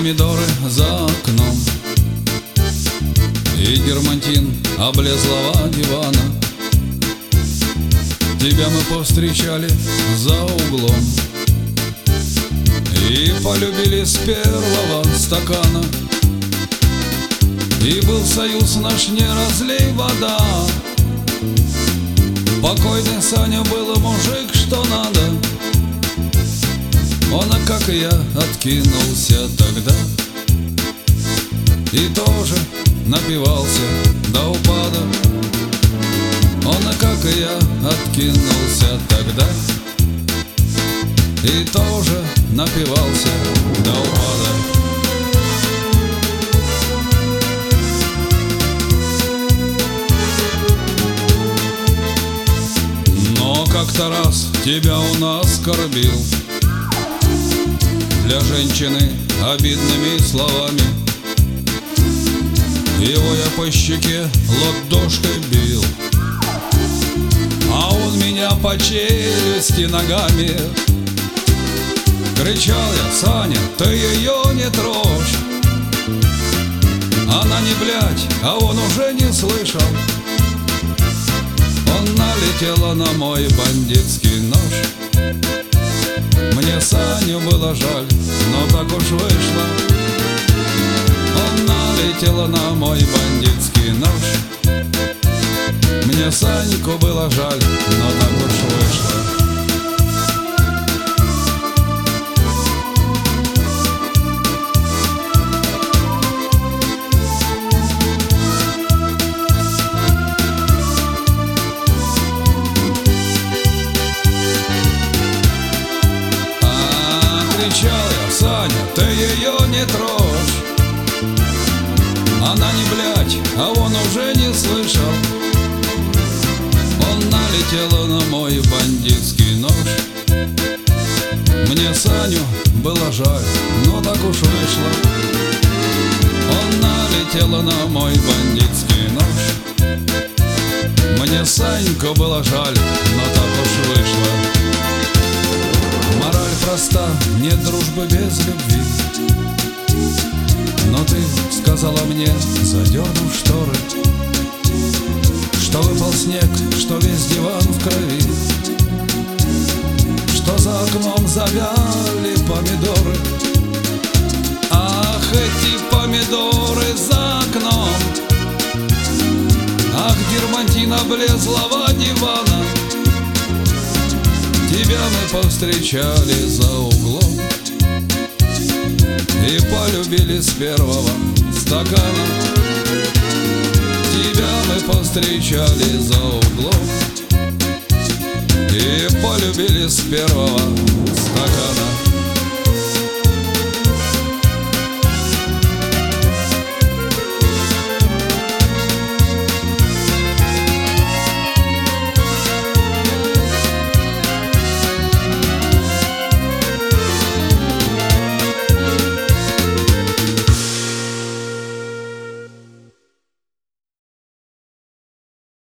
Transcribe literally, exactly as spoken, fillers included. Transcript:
помидоры за окном, и дермантин облезлого дивана. Тебя мы повстречали за углом и полюбили с первого стакана. И был союз наш, не разлей вода. Покойный Саня был мужик, что надо. Он, как и я, откинулся тогда и тоже напивался до упада. Он, как и я, откинулся тогда и тоже напивался до упада. Но как-то раз тебя он оскорбил для женщины обидными словами. Его я по щеке ладошкой бил, а он меня по челюсти ногами. Кричал я: Саня, ты ее не трожь. Она не блядь, а он уже не слышал. Он налетела на мой бандитский нож. Мне Саню было жаль, но так уж вышло. Он налетела на мой бандитский нож. Мне Саньку было жаль, но так уж вышло. Кричал я: Саня, ты ее не трожь. Она не блядь, а он уже не слышал. Он налетел на мой бандитский нож. Мне Саню было жаль, но так уж вышло. Он налетел на мой бандитский нож. Мне Саньку было жаль, но так уж вышло. Мораль проста, нет дружбы без любви. Но ты сказала мне, задернув шторы, что выпал снег, что весь диван в крови, что за окном завяли помидоры. Ах, эти помидоры за окном, ах, дермантин облезлого дивана. Тебя мы повстречали за углом и полюбили с первого стакана. Тебя мы повстречали за углом и полюбили с первого стакана.